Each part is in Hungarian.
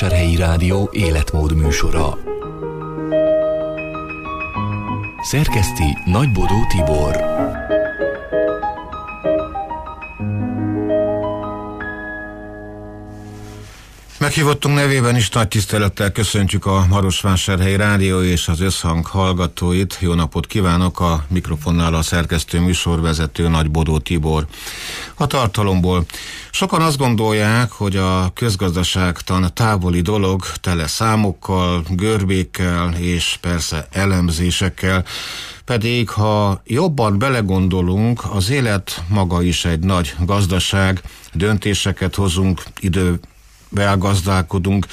Marosvásárhelyi Rádió életmód műsora. Szerkeszti Nagybodó Tibor. Meghívottunk nevében is nagy tisztelettel köszöntjük a Marosvásárhelyi Rádió és az Összhang hallgatóit. Jó napot kívánok, a mikrofonnál a szerkesztő műsorvezető Nagybodó Tibor. A tartalomból: sokan azt gondolják, hogy a közgazdaságtan távoli dolog, tele számokkal, görbékkel és persze elemzésekkel, pedig ha jobban belegondolunk, az élet maga is egy nagy gazdaság, döntéseket hozunk, idővel gazdálkodunk,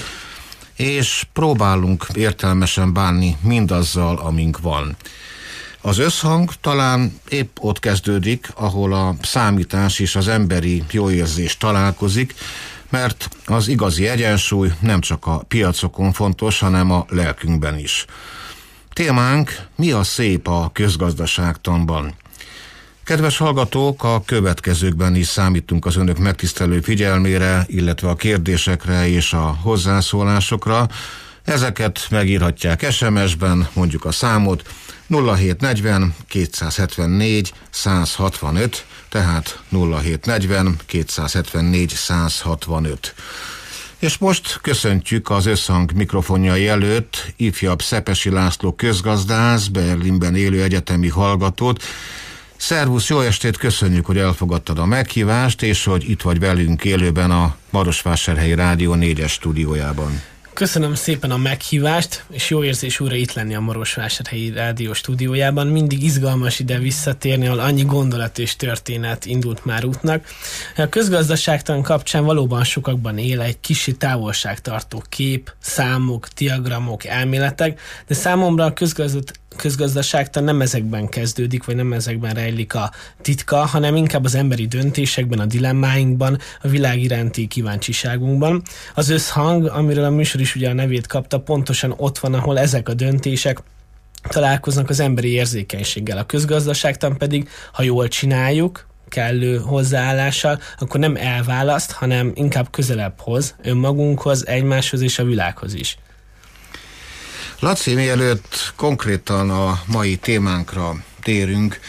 és próbálunk értelmesen bánni mindazzal, amink van. Az összhang talán épp ott kezdődik, ahol a számítás és az emberi jóérzés találkozik, mert az igazi egyensúly nem csak a piacokon fontos, hanem a lelkünkben is. Témánk: mi a szép a közgazdaságtanban? Kedves hallgatók, a következőkben is számítunk az önök megtisztelő figyelmére, illetve a kérdésekre és a hozzászólásokra. Ezeket megírhatják SMS-ben, mondjuk a számot 0740 274 165, tehát 0740 274 165. És most köszöntjük az Összhang mikrofonjai előtt ifjabb Szepesi László közgazdász, Berlinben élő egyetemi hallgatót. Szervusz, jó estét, köszönjük, hogy elfogadtad a meghívást, és hogy itt vagy velünk élőben a Marosvásárhelyi Rádió 4-es stúdiójában. Köszönöm szépen a meghívást, és jó érzés újra itt lenni a Marosvásárhelyi Rádió stúdiójában. Mindig izgalmas ide visszatérni, ahol annyi gondolat és történet indult már útnak. A közgazdaságtan kapcsán valóban sokakban él egy kicsi távolságtartó kép, számok, diagramok, elméletek, de számomra a közgazdaságtan nem ezekben kezdődik, vagy nem ezekben rejlik a titka, hanem inkább az emberi döntésekben, a dilemmáinkban, a világ iránti kíváncsiságunkban. Az Összhang, amiről a műsor is ugye a nevét kapta, pontosan ott van, ahol ezek a döntések találkoznak az emberi érzékenységgel. A közgazdaságtan pedig, ha jól csináljuk, kellő hozzáállással, akkor nem elválaszt, hanem inkább közelebb hoz önmagunkhoz, egymáshoz és a világhoz is. Laci, mielőtt konkrétan a mai témánkra térünk,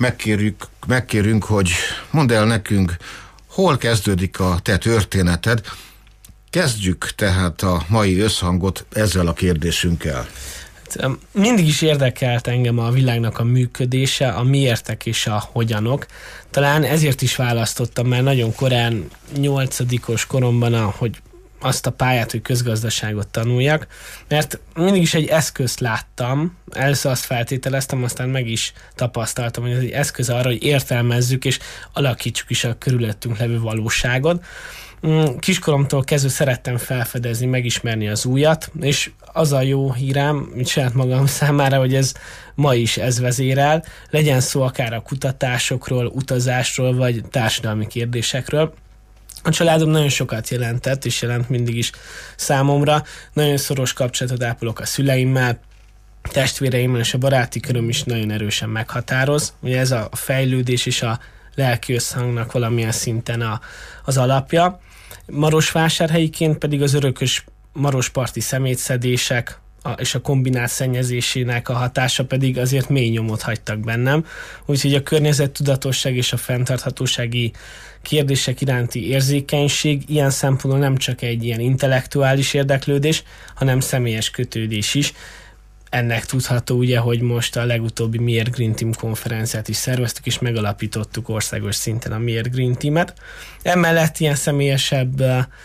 megkérünk, hogy mondd el nekünk, hol kezdődik a te történeted. Kezdjük tehát a mai összhangot ezzel a kérdésünkkel. Mindig is érdekelt engem a világnak a működése, a miértek és a hogyanok. Talán ezért is választottam, mert nagyon korán, 8-os koromban, ahogy azt a pályát, hogy közgazdaságot tanuljak, mert mindig is egy eszközt láttam, először azt feltételeztem, aztán meg is tapasztaltam, hogy ez egy eszköz arra, hogy értelmezzük és alakítsuk is a körülöttünk levő valóságot. Kiskoromtól kezdve szerettem felfedezni, megismerni az újat, és az a jó hírem, mint saját magam számára, hogy ez ma is ez vezérel, legyen szó akár a kutatásokról, utazásról, vagy társadalmi kérdésekről. A családom nagyon sokat jelentett, és jelent mindig is számomra. Nagyon szoros kapcsolatot ápolok a szüleimmel, testvéreimmel, és a baráti köröm is nagyon erősen meghatároz. Ugye ez a fejlődés és a lelki összhangnak valamilyen szinten az alapja. Marosvásárhelyiként pedig az örökös marosparti szemétszedések és a kombinált szennyezésének a hatása pedig azért mély nyomot hagytak bennem. Úgyhogy a környezettudatosság és a fenntarthatósági kérdések iránti érzékenység ilyen szempontból nem csak egy ilyen intellektuális érdeklődés, hanem személyes kötődés is. Ennek tudható ugye, hogy most a legutóbbi Miért Green Team konferenciát is szerveztük, és megalapítottuk országos szinten a Miért Green Teamet. Emellett ilyen személyesebb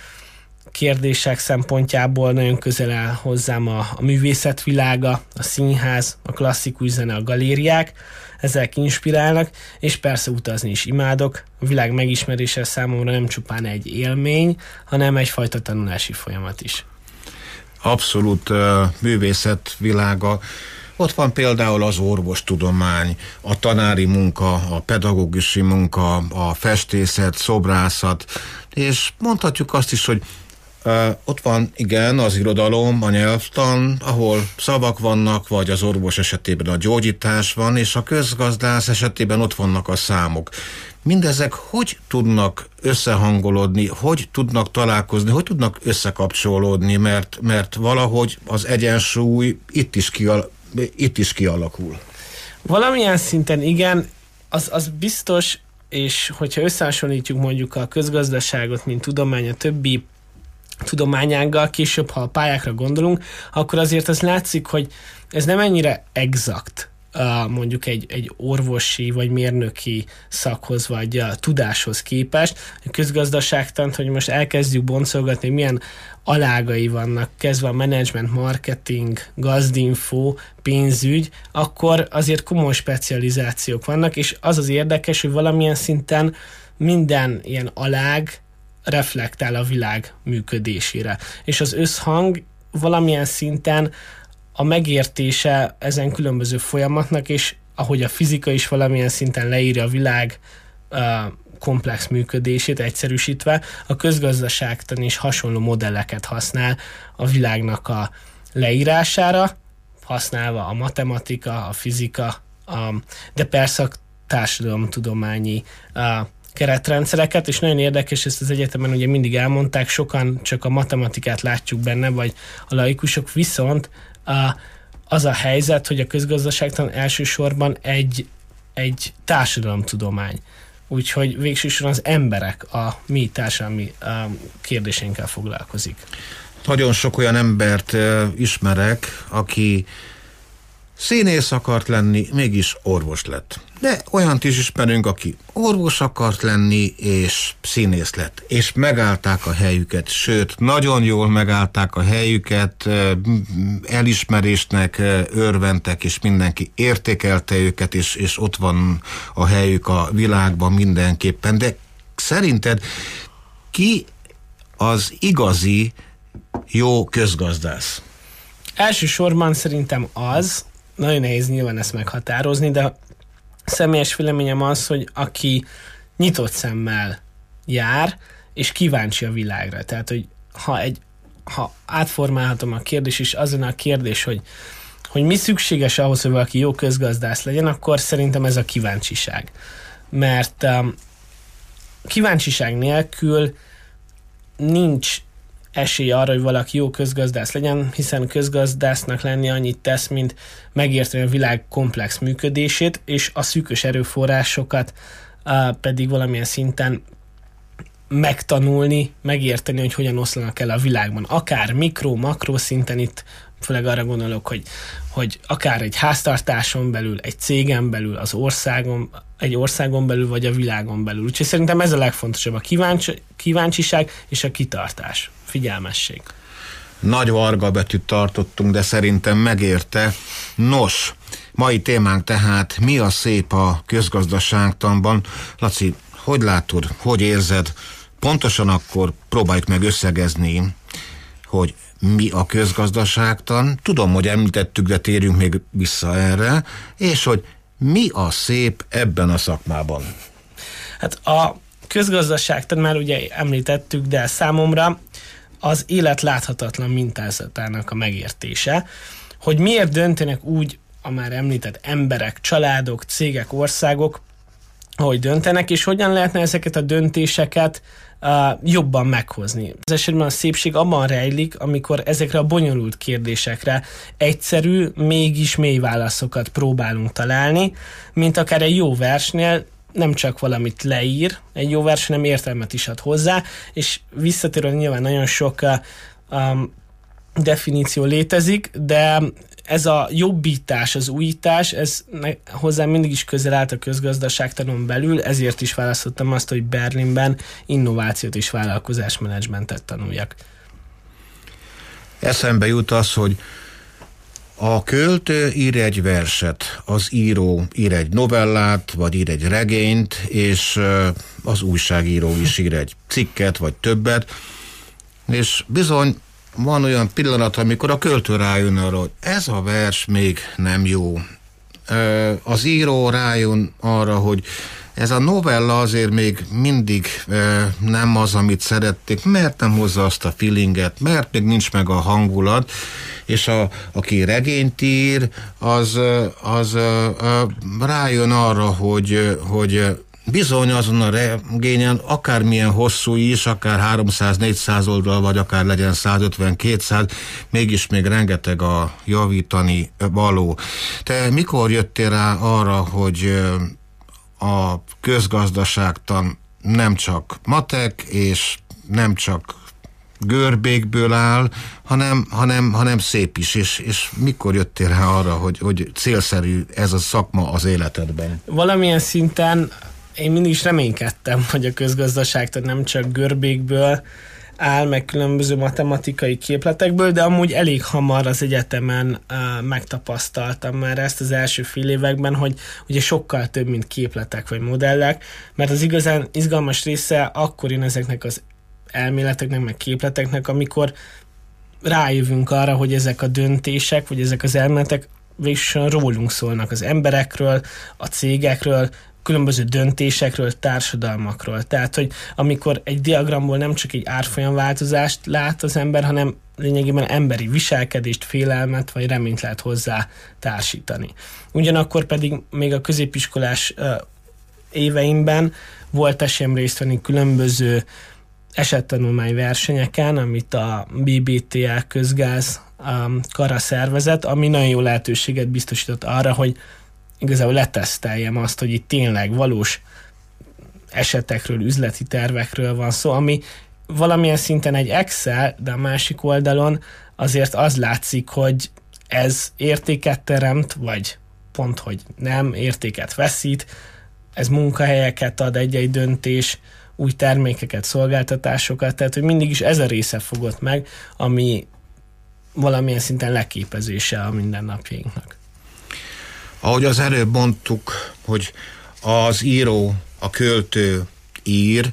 kérdések szempontjából nagyon közel áll hozzám a művészetvilága, a színház, a klasszikus zene, a galériák. Ezek inspirálnak, és persze utazni is imádok. A világ megismerése számomra nem csupán egy élmény, hanem egyfajta tanulási folyamat is. Abszolút művészetvilága. Ott van például az orvostudomány, a tanári munka, a pedagógusi munka, a festészet, szobrászat, és mondhatjuk azt is, hogy Ott van, igen, az irodalom, a nyelvtan, ahol szavak vannak, vagy az orvos esetében a gyógyítás van, és a közgazdász esetében ott vannak a számok. Mindezek hogy tudnak összehangolódni, hogy tudnak találkozni, hogy tudnak összekapcsolódni, mert valahogy az egyensúly itt is kialakul. Valamilyen szinten igen, az biztos, és hogyha összehasonlítjuk mondjuk a közgazdaságot, mint tudomány a többi tudományággal, később, ha a pályákra gondolunk, akkor azért az látszik, hogy ez nem ennyire exakt mondjuk egy orvosi vagy mérnöki szakhoz vagy tudáshoz képest. A közgazdaságtant, hogy most elkezdjük boncolgatni, milyen alágai vannak, kezdve a menedzsment, marketing, gazdinfo, pénzügy, akkor azért komoly specializációk vannak, és az az érdekes, hogy valamilyen szinten minden ilyen alág reflektál a világ működésére. És az összhang valamilyen szinten a megértése ezen különböző folyamatnak, és ahogy a fizika is valamilyen szinten leírja a világ komplex működését egyszerűsítve, a közgazdaságtan is hasonló modelleket használ a világnak a leírására, használva a matematika, a fizika, de persze a társadalomtudományi keretrendszereket, és nagyon érdekes, ezt az egyetemen ugye mindig elmondták, sokan csak a matematikát látjuk benne, vagy a laikusok, viszont az a helyzet, hogy a közgazdaságtan elsősorban egy társadalomtudomány. Úgyhogy végsősorban az emberek a mi társadalmi kérdéseinkkel foglalkozik. Nagyon sok olyan embert ismerek, aki színész akart lenni, mégis orvos lett. De olyant is ismerünk, aki orvos akart lenni, és színész lett. És megállták a helyüket, sőt, nagyon jól megállták a helyüket, elismerésnek örventek, és mindenki értékelte őket, és ott van a helyük a világban mindenképpen. De szerinted ki az igazi jó közgazdász? Elsősorban szerintem az, nagyon nehéz nyilván ezt meghatározni, de személyes véleményem az, hogy aki nyitott szemmel jár, és kíváncsi a világra. Tehát, hogy ha átformálhatom a kérdést, és azon a kérdés, hogy mi szükséges ahhoz, hogy valaki jó közgazdász legyen, akkor szerintem ez a kíváncsiság. Mert kíváncsiság nélkül nincs esély arra, hogy valaki jó közgazdász legyen, hiszen közgazdásznak lenni annyit tesz, mint megérteni a világ komplex működését, és a szűkös erőforrásokat pedig valamilyen szinten megtanulni, megérteni, hogy hogyan oszlanak el a világban. Akár mikro-makro szinten, itt főleg arra gondolok, hogy akár egy háztartáson belül, egy cégen belül, egy országon belül, vagy a világon belül. Úgyhogy szerintem ez a legfontosabb, a kíváncsiság és a kitartás, figyelmesség. Nagy varga betűt tartottunk, de szerintem megérte. Nos, mai témánk tehát mi a szép a közgazdaságtanban. Laci, hogy látod, hogy érzed? Pontosan akkor próbáljuk meg összegezni, hogy mi a közgazdaságtan. Tudom, hogy említettük, de térjünk még vissza erre, és hogy mi a szép ebben a szakmában. Hát a közgazdaságtan már ugye említettük, de számomra az élet láthatatlan mintázatának a megértése, hogy miért döntenek úgy a már említett emberek, családok, cégek, országok, ahogy döntenek, és hogyan lehetne ezeket a döntéseket jobban meghozni. Az esetben a szépség abban rejlik, amikor ezekre a bonyolult kérdésekre egyszerű, mégis mély válaszokat próbálunk találni, mint akár egy jó versnél nem csak valamit leír, egy jó vers, hanem értelmet is ad hozzá, és visszatérve nyilván nagyon sok definíció létezik, de ez a jobbítás, az újítás, ez hozzám mindig is közel állt a közgazdaságtanon belül, ezért is választottam azt, hogy Berlinben innovációt és vállalkozásmenedzsmentet tanuljak. Eszembe jut az, hogy a költő ír egy verset, az író ír egy novellát, vagy ír egy regényt, és az újságíró is ír egy cikket, vagy többet, és bizony van olyan pillanat, amikor a költő rájön arra, hogy ez a vers még nem jó. Az író rájön arra, hogy ez a novella azért még mindig nem az, amit szerették, mert nem hozza azt a feelinget, mert még nincs meg a hangulat, és aki regényt ír, az rájön arra, hogy bizony azon a regényen, akármilyen hosszú is, akár 300-400 oldal, vagy akár legyen 150-200, mégis még rengeteg a javítani való. Te mikor jöttél rá arra, hogy a közgazdaságtan nem csak matek, és nem csak görbékből áll, hanem szép is, és mikor jöttél rá arra, hogy célszerű ez a szakma az életedben? Valamilyen szinten én mindig is reménykedtem, hogy a közgazdaságtan nem csak görbékből áll, meg különböző matematikai képletekből, de amúgy elég hamar az egyetemen megtapasztaltam már ezt az első fél években, hogy ugye sokkal több, mint képletek vagy modellek, mert az igazán izgalmas része akkor jön ezeknek az elméleteknek, meg képleteknek, amikor rájövünk arra, hogy ezek a döntések, vagy ezek az elméletek végsősorban rólunk szólnak, az emberekről, a cégekről, különböző döntésekről, társadalmakról. Tehát, hogy amikor egy diagramból nem csak egy árfolyamváltozást lát az ember, hanem lényegében emberi viselkedést, félelmet vagy reményt lehet hozzá társítani. Ugyanakkor pedig még a középiskolás éveimben volt esélyem részt venni különböző esettanulmány versenyeken, amit a BBTL közgáz kara szervezett, ami nagyon jó lehetőséget biztosított arra, hogy igazából leteszteljem azt, hogy itt tényleg valós esetekről, üzleti tervekről van szó, ami valamilyen szinten egy Excel, de a másik oldalon azért az látszik, hogy ez értéket teremt, vagy pont, hogy nem, értéket veszít, ez munkahelyeket ad egy-egy döntés, új termékeket, szolgáltatásokat, tehát hogy mindig is ez a része fogott meg, ami valamilyen szinten leképezése a mindennapjainknak. Ahogy az előbb mondtuk, hogy az író, a költő ír,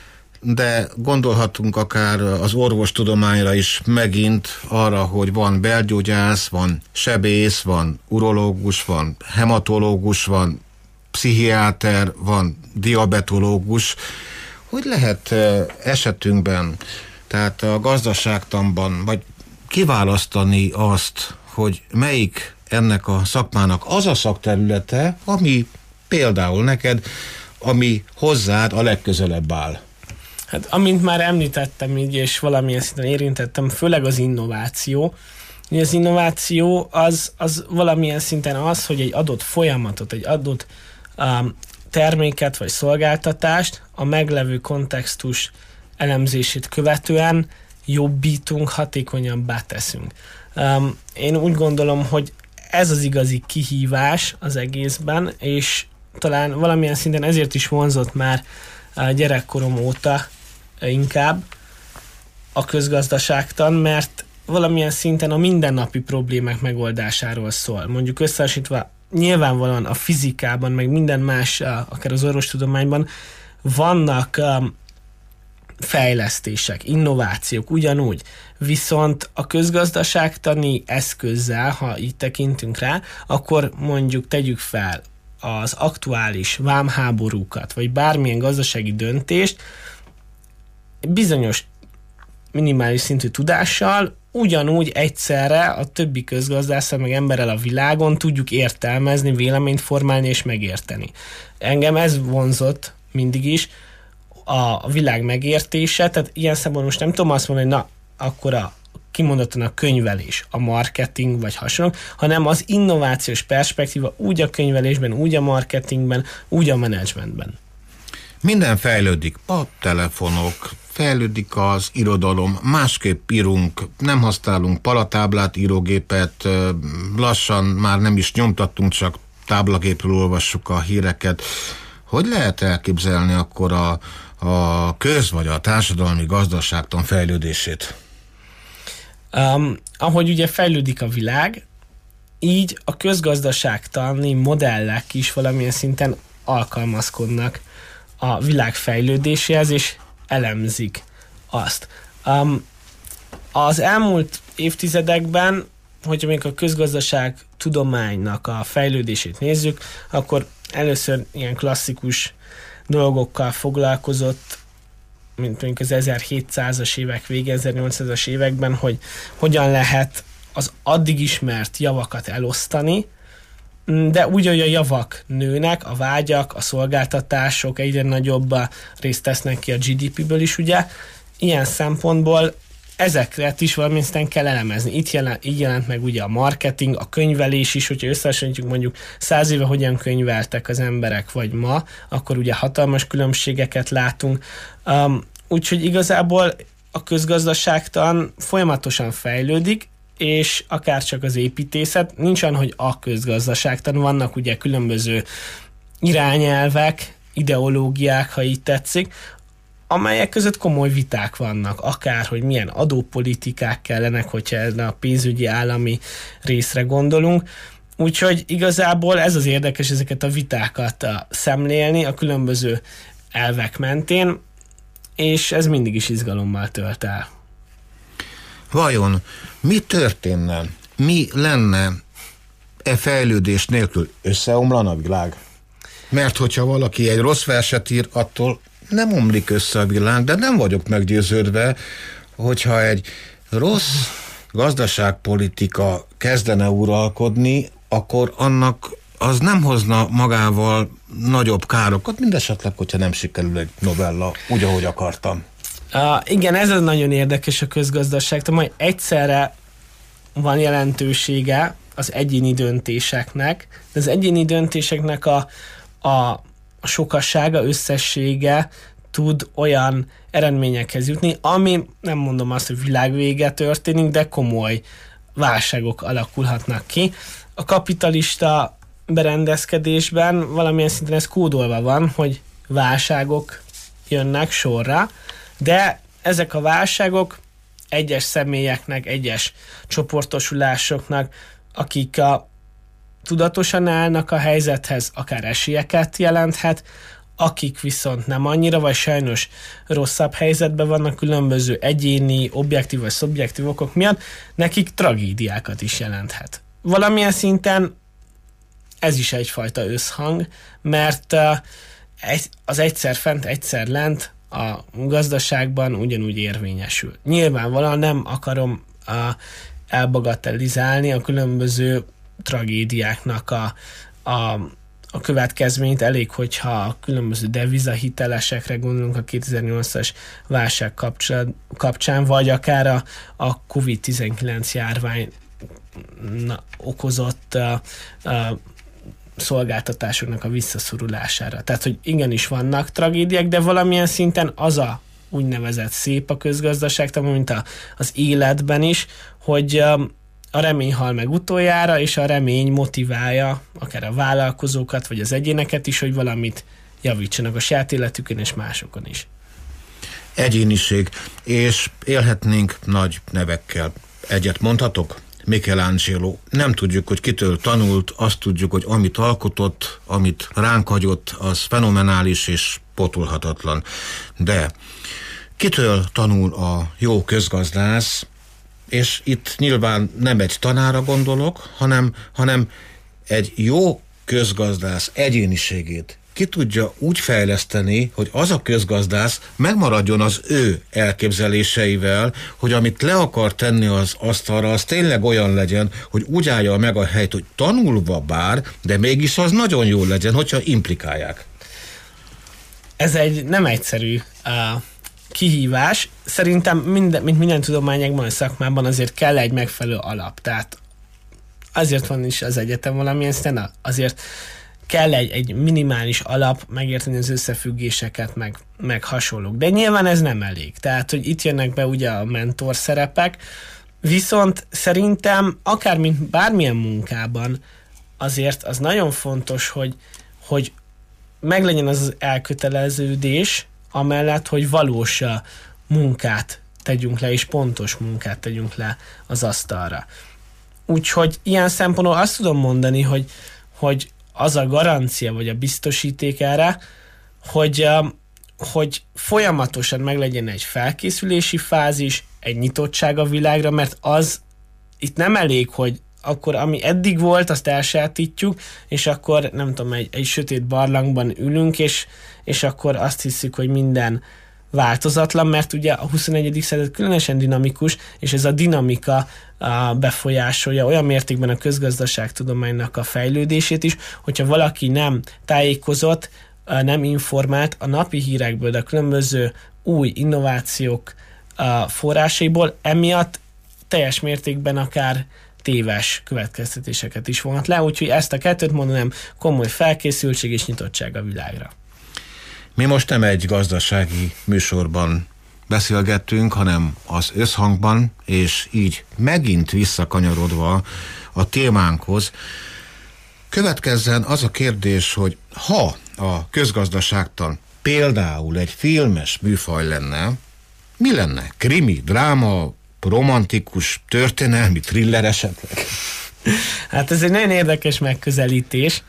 de gondolhatunk akár az orvostudományra is megint arra, hogy van belgyógyász, van sebész, van urológus, van hematológus, van pszichiáter, van diabetológus. Hogy lehet esetünkben, tehát a gazdaságtanban, vagy kiválasztani azt, hogy melyik ennek a szakmának az a szakterülete, ami például neked, ami hozzád a legközelebb áll? Hát amint már említettem így, és valamilyen szinten érintettem, főleg az innováció. Az innováció az valamilyen szinten az, hogy egy adott folyamatot, egy adott terméket vagy szolgáltatást a meglevő kontextus elemzését követően jobbítunk, hatékonyabbá teszünk. Én úgy gondolom, hogy ez az igazi kihívás az egészben, és talán valamilyen szinten ezért is vonzott már gyerekkorom óta inkább a közgazdaságtan, mert valamilyen szinten a mindennapi problémák megoldásáról szól. Mondjuk összehasonlítva nyilvánvalóan a fizikában, meg minden más, akár az orvostudományban vannak fejlesztések, innovációk ugyanúgy, viszont a közgazdaságtani eszközzel, ha így tekintünk rá, akkor mondjuk tegyük fel az aktuális vámháborúkat, vagy bármilyen gazdasági döntést bizonyos minimális szintű tudással ugyanúgy egyszerre a többi közgazdásszal meg emberrel a világon tudjuk értelmezni, véleményt formálni és megérteni. Engem ez vonzott mindig is, a világ megértése, tehát ilyen szempontból most nem tudom azt mondani, hogy na, akkor kimondottan a könyvelés, a marketing vagy hasonlók, hanem az innovációs perspektíva úgy a könyvelésben, úgy a marketingben, úgy a menedzsmentben. Minden fejlődik, a telefonok, fejlődik az irodalom, másképp írunk, nem használunk palatáblát, írógépet, lassan már nem is nyomtattunk, csak táblagépről olvassuk a híreket. Hogy lehet elképzelni akkor a köz- vagy a társadalmi gazdaságtan fejlődését? Ahogy ugye fejlődik a világ, így a közgazdaságtani modellek is valamilyen szinten alkalmazkodnak a világ fejlődéséhez, és elemzik azt. Az elmúlt évtizedekben, hogyha még a közgazdaság tudománynak a fejlődését nézzük, akkor először ilyen klasszikus dolgokkal foglalkozott, mint mondjuk az 1700-as évek vége, 1800-as években, hogy hogyan lehet az addig ismert javakat elosztani, de úgy, hogy a javak nőnek, a vágyak, a szolgáltatások egyre nagyobb részt tesznek ki a GDP-ből is, ugye. Ilyen szempontból ezeket is valamint kell elemezni. Így jelent meg ugye a marketing, a könyvelés is, hogyha összehasonlítjuk mondjuk 100 éve hogyan könyveltek az emberek, vagy ma, akkor ugye hatalmas különbségeket látunk. Úgyhogy igazából a közgazdaságtan folyamatosan fejlődik, és akár csak az építészet, nincs olyan, hogy a közgazdaságtan, vannak ugye különböző irányelvek, ideológiák, ha így tetszik, amelyek között komoly viták vannak, akár, hogy milyen adópolitikák kellenek, hogyha a pénzügyi állami részre gondolunk. Úgyhogy igazából ez az érdekes, ezeket a vitákat szemlélni a különböző elvek mentén, és ez mindig is izgalommal tölt el. Vajon mi történne, mi lenne fejlődés nélkül? Összeomlana a világ? Mert hogyha valaki egy rossz verset ír, attól nem omlik össze a világ, de nem vagyok meggyőződve, hogyha egy rossz gazdaságpolitika kezdene uralkodni, akkor annak az nem hozna magával nagyobb károkat, mindesetleg, hogyha nem sikerül egy novella úgy, ahogy akartam. Igen, ez az nagyon érdekes a közgazdaságtan, majd egyszerre van jelentősége az egyéni döntéseknek, de az egyéni döntéseknek a sokassága, összessége tud olyan eredményekhez jutni, ami nem mondom azt, hogy világvége történik, de komoly válságok alakulhatnak ki. A kapitalista berendezkedésben valamilyen szinten ez kódolva van, hogy válságok jönnek sorra, de ezek a válságok egyes személyeknek, egyes csoportosulásoknak, akik tudatosan állnak a helyzethez, akár esélyeket jelenthet, akik viszont nem annyira, vagy sajnos rosszabb helyzetben vannak különböző egyéni, objektív vagy szubjektív okok miatt, nekik tragédiákat is jelenthet. Valamilyen szinten ez is egyfajta összhang, mert az egyszer fent, egyszer lent a gazdaságban ugyanúgy érvényesül. Nyilvánvalóan nem akarom elbagatelizálni a különböző tragédiáknak a következményt. Elég, hogyha a különböző devizahitelesekre gondolunk a 2008-as válság kapcsán, vagy akár a COVID-19 járvány okozott szolgáltatásoknak a visszaszorulására. Tehát, hogy igenis vannak tragédiák, de valamilyen szinten az a úgynevezett szép a közgazdaságtan, mint az életben is, hogy a remény hal meg utoljára, és a remény motiválja akár a vállalkozókat, vagy az egyéneket is, hogy valamit javítsanak a saját életükön és másokon is. Egyéniség, és élhetnénk nagy nevekkel. Egyet mondhatok? Michelangelo. Nem tudjuk, hogy kitől tanult, azt tudjuk, hogy amit alkotott, amit ránk hagyott, az fenomenális és pótolhatatlan. De kitől tanul a jó közgazdász, és itt nyilván nem egy tanára gondolok, hanem egy jó közgazdász egyéniségét ki tudja úgy fejleszteni, hogy az a közgazdász megmaradjon az ő elképzeléseivel, hogy amit le akar tenni az asztalra, az tényleg olyan legyen, hogy úgy állja meg a helyt, hogy tanulva bár, de mégis az nagyon jó legyen, hogyha implikálják. Ez egy nem egyszerű kihívás. Szerintem mint minden tudományágban, a szakmában azért kell egy megfelelő alap. Tehát azért van is az egyetem valamilyen szinten, azért kell egy minimális alap, megérteni az összefüggéseket, meg hasonlók. De nyilván ez nem elég. Tehát, hogy itt jönnek be ugye a mentor szerepek, viszont szerintem akár mint bármilyen munkában azért az nagyon fontos, hogy meglegyen az elköteleződés, amellett, hogy valós munkát tegyünk le, és pontos munkát tegyünk le az asztalra. Úgyhogy ilyen szempontból azt tudom mondani, hogy az a garancia, vagy a biztosíték erre, hogy folyamatosan meglegyen egy felkészülési fázis, egy nyitottság a világra, mert az itt nem elég, hogy akkor ami eddig volt, azt elsajátítjuk, és akkor nem tudom, egy sötét barlangban ülünk, és akkor azt hiszük, hogy minden változatlan, mert ugye a 21. század különösen dinamikus, és ez a dinamika befolyásolja olyan mértékben a közgazdaságtudománynak a fejlődését is, hogyha valaki nem tájékozott, nem informált a napi hírekből, de a különböző új innovációk forrásaiból, emiatt teljes mértékben akár téves következtetéseket is vonhat le, úgyhogy ezt a kettőt mondanám, komoly felkészültség és nyitottság a világra. Mi most nem egy gazdasági műsorban beszélgettünk, hanem az összhangban, és így megint visszakanyarodva a témánkhoz, következzen az a kérdés, hogy ha a közgazdaságtan például egy filmes műfaj lenne, mi lenne? Krimi, dráma, romantikus, történelmi, thriller esetleg? Hát ez egy nagyon érdekes megközelítés.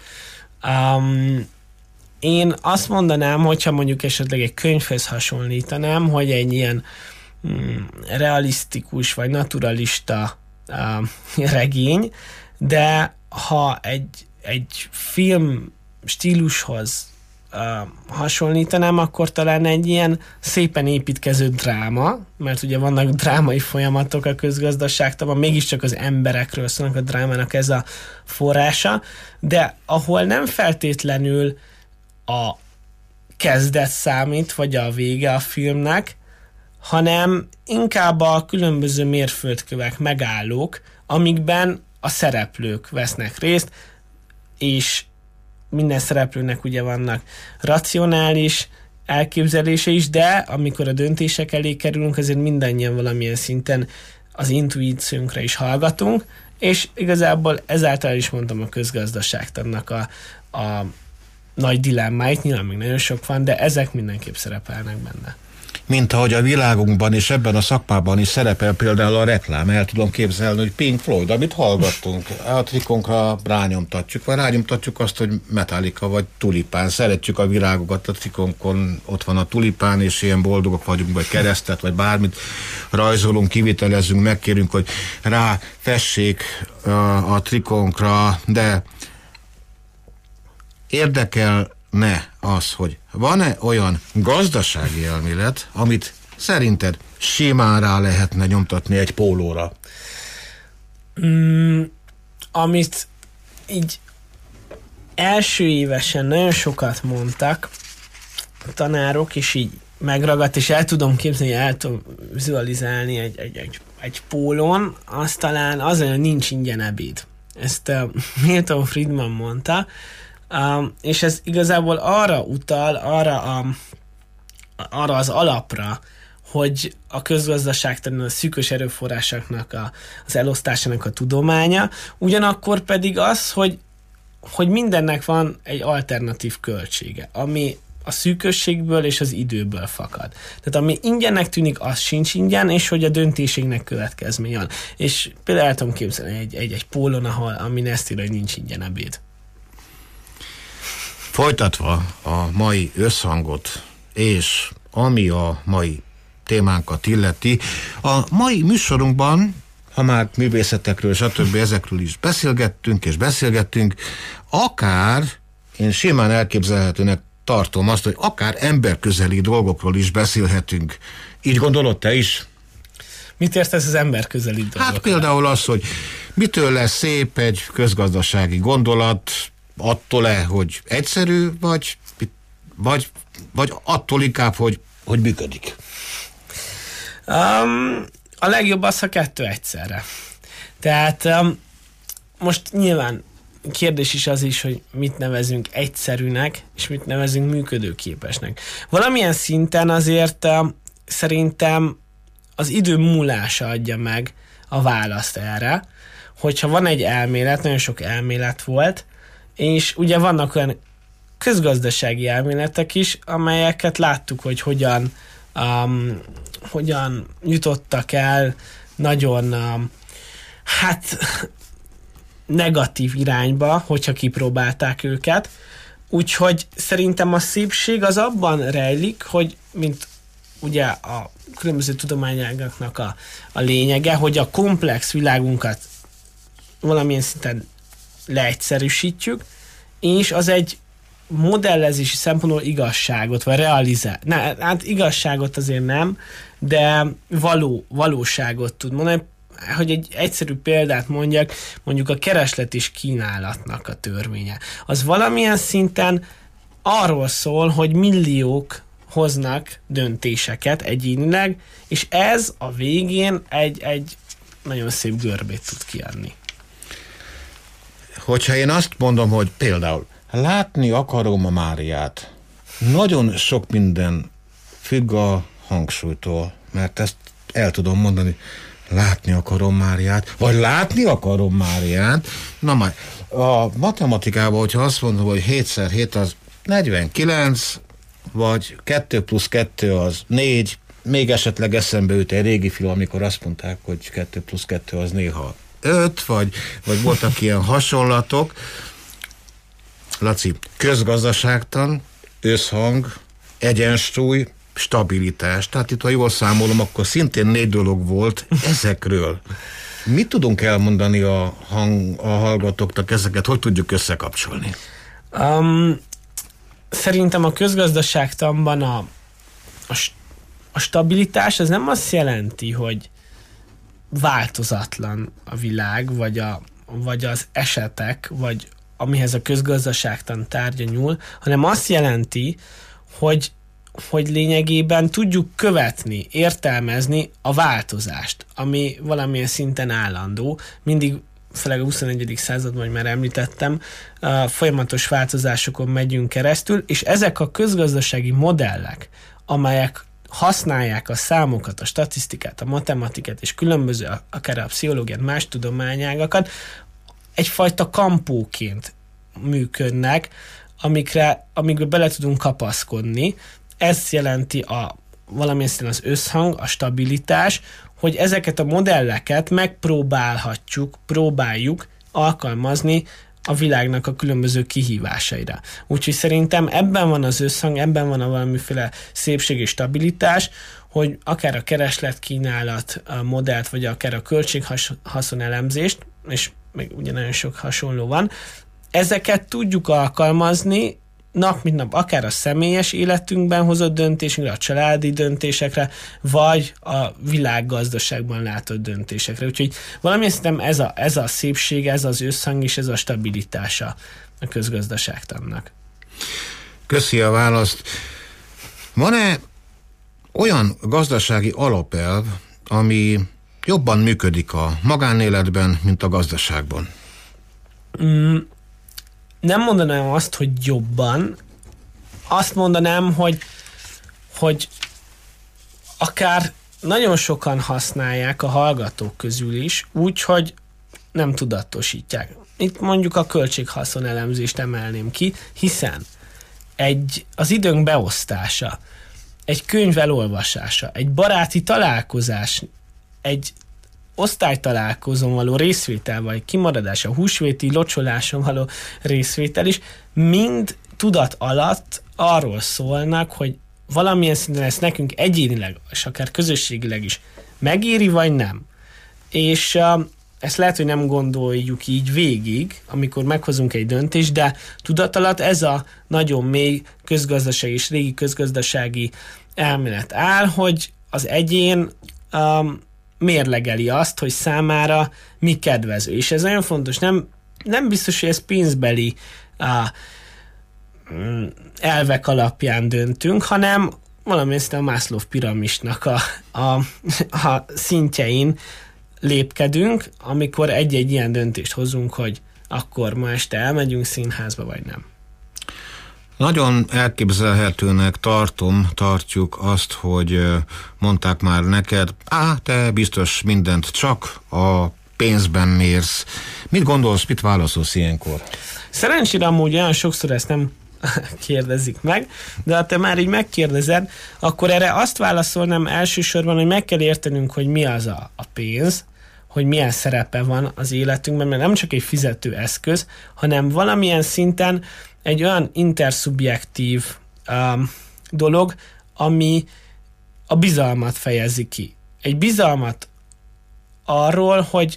Én azt mondanám, hogyha mondjuk esetleg egy könyvhöz hasonlítanám, hogy egy ilyen realisztikus vagy naturalista regény, de ha egy film stílushoz hasonlítanám, akkor talán egy ilyen szépen építkező dráma, mert ugye vannak drámai folyamatok a közgazdaságtan, mégiscsak az emberekről szólnak, a drámának ez a forrása, de ahol nem feltétlenül a kezdet számít, vagy a vége a filmnek, hanem inkább a különböző mérföldkövek, megállók, amikben a szereplők vesznek részt, és minden szereplőnek ugye vannak racionális elképzelése is, de amikor a döntések elé kerülünk, azért mindannyian valamilyen szinten az intuíciónkra is hallgatunk, és igazából ezáltal is mondtam a közgazdaságtannak a nagy dilemmáit, nyilván még nagyon sok van, de ezek mindenképp szerepelnek benne. Mint ahogy a világunkban és ebben a szakmában is szerepel például a reklám. El tudom képzelni, hogy Pink Floyd, amit hallgattunk, a trikonkra rányomtatjuk, vagy rányomtatjuk azt, hogy Metallica vagy Tulipán. Szeretjük a virágokat, a trikonkon ott van a tulipán, és ilyen boldogok vagyunk, vagy keresztet, vagy bármit rajzolunk, kivitelezünk, megkérünk, hogy ráfessék a trikonkra, de érdekelne az, hogy van-e olyan gazdasági elmélet, amit szerinted simán rá lehetne nyomtatni egy pólóra? Amit így első évesen nagyon sokat mondtak tanárok, és így megragadt, és el tudom képzelni, el tudom vizualizálni egy pólón, az talán az, hogy nincs ingyen ebéd. Ezt Milton Friedman mondta, és ez igazából arra utal, arra az alapra, hogy a közgazdaságtan a szűkös erőforrásoknak az elosztásának a tudománya, ugyanakkor pedig az, hogy mindennek van egy alternatív költsége, ami a szűkösségből és az időből fakad. Tehát ami ingyennek tűnik, az sincs ingyen, és hogy a döntéségnek következmény van. És például el tudom képzelni egy pólon, ami ezt írja, hogy nincs ingyen ebéd. Folytatva a mai összhangot, és ami a mai témánkat illeti, a mai műsorunkban, ha már művészetekről, stb. Ezekről is beszélgettünk, akár, én simán elképzelhetőnek tartom azt, hogy akár emberközeli dolgokról is beszélhetünk. Így gondolod te is? Mit értesz az emberközeli dolgokról? Hát például az, hogy mitől lesz szép egy közgazdasági gondolat, attól-e, hogy egyszerű, vagy attól inkább, hogy működik? A legjobb az, ha kettő egyszerre. Tehát most nyilván kérdés is az is, hogy mit nevezünk egyszerűnek, és mit nevezünk működőképesnek. Valamilyen szinten azért szerintem az idő múlása adja meg a választ erre, hogyha van egy elmélet, nagyon sok elmélet volt, és ugye vannak olyan közgazdasági elméletek is, amelyeket láttuk, hogy hogyan jutottak el nagyon negatív irányba, hogyha kipróbálták őket. Úgyhogy szerintem a szépség az abban rejlik, hogy mint ugye a különböző tudományágaknak a lényege, hogy a komplex világunkat valamilyen szinten leegyszerűsítjük, és az egy modellezési szempontból igazságot, vagy hát igazságot azért nem, de valóságot tud mondani. Hogy egy egyszerű példát mondjuk a kereslet és kínálatnak a törvénye. Az valamilyen szinten arról szól, hogy milliók hoznak döntéseket egyénileg, és ez a végén egy nagyon szép görbét tud kiadni. Hogyha én azt mondom, hogy például látni akarom a Máriát, nagyon sok minden függ a hangsúlytól, mert ezt el tudom mondani, látni akarom Máriát, vagy látni akarom Máriát. Na majd, a matematikában, hogyha azt mondom, hogy 7x7 az 49, vagy 2 + 2 az 4, még esetleg eszembe jut egy régi film, amikor azt mondták, hogy 2 + 2 az néha 5, vagy voltak ilyen hasonlatok. Laci, közgazdaságtan, összhang, egyensúly, stabilitás. Tehát itt, ha jól számolom, akkor szintén 4 dolog volt ezekről. Mit tudunk elmondani a hallgatóknak ezeket? Hogy tudjuk összekapcsolni? Szerintem a közgazdaságtanban a stabilitás az nem azt jelenti, hogy változatlan a világ, vagy az esetek, vagy amihez a közgazdaságtan tárgya nyúl, hanem azt jelenti, hogy lényegében tudjuk követni, értelmezni a változást, ami valamilyen szinten állandó. Mindig, főleg a 21. században, hogy már említettem, folyamatos változásokon megyünk keresztül, és ezek a közgazdasági modellek, amelyek használják a számokat, a statisztikát, a matematikát, és különböző, akár a pszichológiát, más tudományágakat, egyfajta kampóként működnek, amikbe bele tudunk kapaszkodni. Ez jelenti valamilyen szinten az összhang, a stabilitás, hogy ezeket a modelleket próbáljuk alkalmazni a világnak a különböző kihívásaira. Úgyhogy szerintem ebben van az összhang, ebben van a valamiféle szépség és stabilitás, hogy akár a kereslet-kínálat modellt, vagy akár a költség-haszon elemzést, és még ugye nagyon sok hasonló van, ezeket tudjuk alkalmazni nap mint nap, akár a személyes életünkben hozott döntésünkre, a családi döntésekre, vagy a világgazdaságban látott döntésekre. Úgyhogy valamilyen szerintem ez a szépség, ez az összhang és ez a stabilitása a közgazdaságtannak. Köszi a választ. Van-e olyan gazdasági alapelv, ami jobban működik a magánéletben, mint a gazdaságban? Nem mondanám azt, hogy jobban. Azt mondanám, hogy akár nagyon sokan használják a hallgatók közül is, úgyhogy nem tudatosítják. Itt mondjuk a költség-haszon elemzést emelném ki, hiszen az időnk beosztása, egy könyv elolvasása, egy baráti találkozás, egy osztálytalálkozón való részvétel, vagy kimaradás, a húsvéti locsoláson való részvétel is mind tudat alatt arról szólnak, hogy valamilyen szinten ezt nekünk egyénileg, és akár közösségileg is megéri, vagy nem. És ezt lehet, hogy nem gondoljuk így végig, amikor meghozunk egy döntést, de tudat alatt ez a nagyon mély közgazdasági és régi közgazdasági elmélet áll, hogy az egyén mérlegeli azt, hogy számára mi kedvező. És ez nagyon fontos. Nem biztos, hogy ez pénzbeli elvek alapján döntünk, hanem valamilyen a Maslow piramisnak a szintjein lépkedünk, amikor egy-egy ilyen döntést hozunk, hogy akkor ma este elmegyünk színházba, vagy nem. Nagyon elképzelhetőnek tartjuk azt, hogy mondták már neked, te biztos mindent csak a pénzben mérsz. Mit gondolsz, mit válaszolsz ilyenkor? Szerencsére amúgy olyan sokszor ezt nem kérdezik meg, de ha te már így megkérdezed, akkor erre azt válaszolnám elsősorban, hogy meg kell értenünk, hogy mi az a pénz, hogy milyen szerepe van az életünkben, mert nem csak egy fizető eszköz, hanem valamilyen szinten egy olyan interszubjektív dolog, ami a bizalmat fejezi ki. Egy bizalmat arról,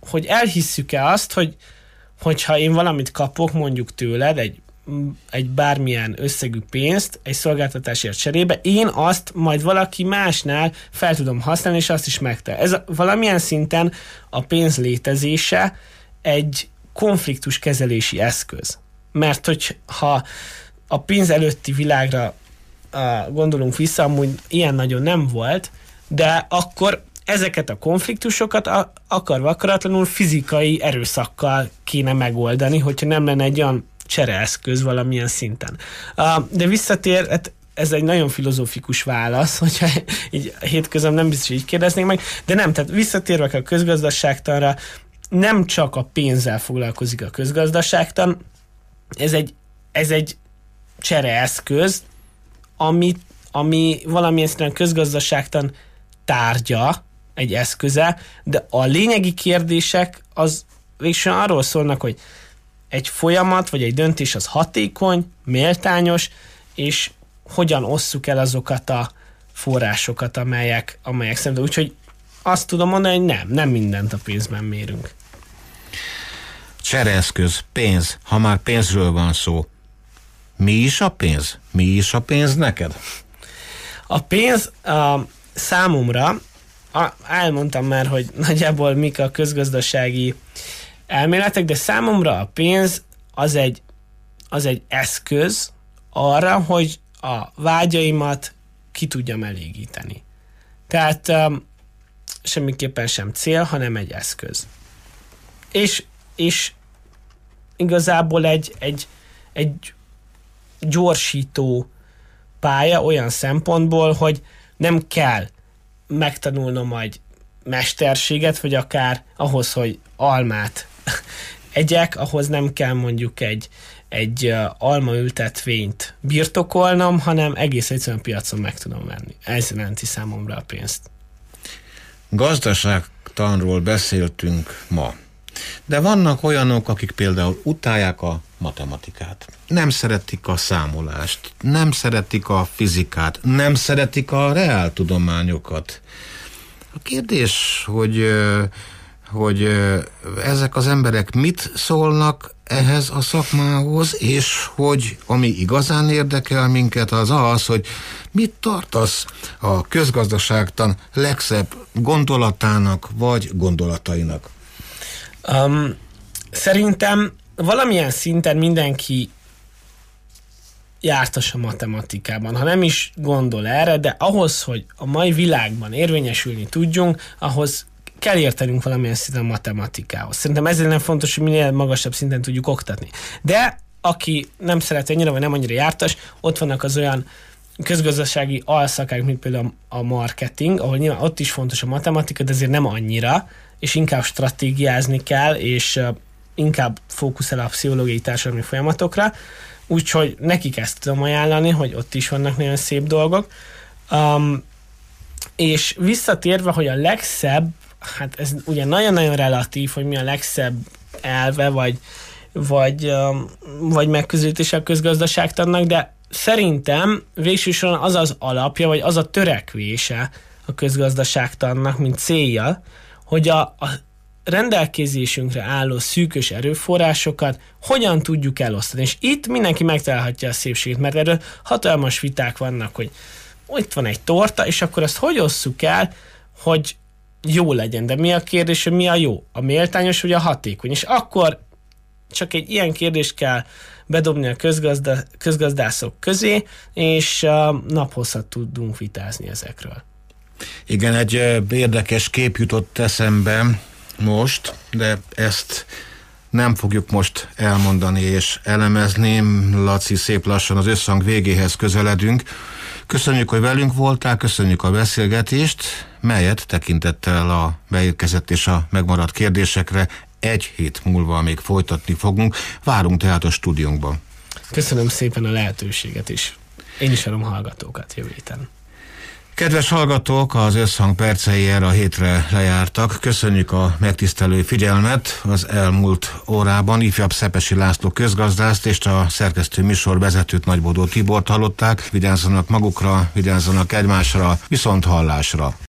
hogy elhisszük-e azt, hogyha én valamit kapok mondjuk tőled, egy bármilyen összegű pénzt egy szolgáltatásért cserébe, én azt majd valaki másnál fel tudom használni, és azt is megtehet. Ez valamilyen szinten a pénz létezése egy konfliktuskezelési eszköz. Mert hogyha a pénz előtti világra gondolunk vissza, amúgy ilyen nagyon nem volt, de akkor ezeket a konfliktusokat akarva akaratlanul fizikai erőszakkal kéne megoldani, hogyha nem lenne egy olyan csereeszköz valamilyen szinten. De visszatér, hát ez egy nagyon filozófikus válasz, hogyha így hétközben nem biztos, hogy így kérdeznék meg, de nem, tehát visszatérve a közgazdaságtanra, nem csak a pénzzel foglalkozik a közgazdaságtan, ez egy csereeszköz, ami valamilyen szinten közgazdaságtan tárgya, egy eszköze, de a lényegi kérdések az végsően arról szólnak, hogy egy folyamat, vagy egy döntés az hatékony, méltányos, és hogyan osszuk el azokat a forrásokat, amelyek szemben. Úgyhogy azt tudom mondani, hogy nem mindent a pénzben mérünk. Csereeszköz, pénz. Ha már pénzről van szó, mi is a pénz? Mi is a pénz neked? A pénz számomra, elmondtam már, hogy nagyjából mik a közgazdasági elméletek, de számomra a pénz az egy eszköz arra, hogy a vágyaimat ki tudjam elégíteni. Tehát semmiképpen sem cél, hanem egy eszköz. És igazából egy gyorsító pálya olyan szempontból, hogy nem kell megtanulnom majd mesterséget, vagy akár ahhoz, hogy almát egyek, ahhoz nem kell mondjuk egy almaültetvényt birtokolnom, hanem egész egyszerűen piacon meg tudom venni. Ez jelenti számomra a pénzt. Gazdaságtanról beszéltünk ma, de vannak olyanok, akik például utálják a matematikát. Nem szeretik a számolást, nem szeretik a fizikát, nem szeretik a reáltudományokat. A kérdés, hogy ezek az emberek mit szólnak ehhez a szakmához, és hogy ami igazán érdekel minket az, hogy mit tartasz a közgazdaságtan legszebb gondolatának vagy gondolatainak? Szerintem valamilyen szinten mindenki jártas a matematikában, ha nem is gondol erre, de ahhoz, hogy a mai világban érvényesülni tudjunk, ahhoz kell értenünk valamilyen szinten a matematikához. Szerintem ezért nem fontos, hogy minél magasabb szinten tudjuk oktatni. De aki nem szeret ennyire, vagy nem annyira jártas, ott vannak az olyan közgazdasági alszakák, mint például a marketing, ahol nyilván ott is fontos a matematika, de azért nem annyira, és inkább stratégiázni kell, és inkább fókuszál a pszichológiai társadalmi folyamatokra, úgyhogy nekik ezt tudom ajánlani, hogy ott is vannak nagyon szép dolgok. És visszatérve, hogy a legszebb, hát ez ugye nagyon-nagyon relatív, hogy mi a legszebb elve, vagy megközelítése a közgazdaságtannak, de szerintem végső soron az az alapja, vagy az a törekvése a közgazdaságtannak, mint célja, hogy a rendelkezésünkre álló szűkös erőforrásokat hogyan tudjuk elosztani. És itt mindenki megtalálhatja a szépséget, mert erről hatalmas viták vannak, hogy itt van egy torta, és akkor azt hogy osszuk el, hogy jó legyen. De mi a kérdés, hogy mi a jó? A méltányos vagy a hatékony? És akkor csak egy ilyen kérdést kell bedobni a közgazdászok közé, és naphosszat tudunk vitázni ezekről. Igen, egy érdekes kép jutott eszembe most, de ezt nem fogjuk most elmondani és elemezni. Laci, szép lassan az összhang végéhez közeledünk. Köszönjük, hogy velünk voltál, köszönjük a beszélgetést, melyet tekintettel a beérkezett és a megmaradt kérdésekre egy hét múlva még folytatni fogunk. Várunk tehát a stúdiónkban. Köszönöm szépen a lehetőséget is. Én is várom hallgatókat jövő héten. Kedves hallgatók, az összhang percei erre a hétre lejártak. Köszönjük a megtisztelő figyelmet. Az elmúlt órában ifjabb Szepesi László közgazdászt és a szerkesztő műsorvezetőt, Nagybodó Tibort hallották. Vigyázzanak magukra, vigyázzanak egymásra, viszont hallásra.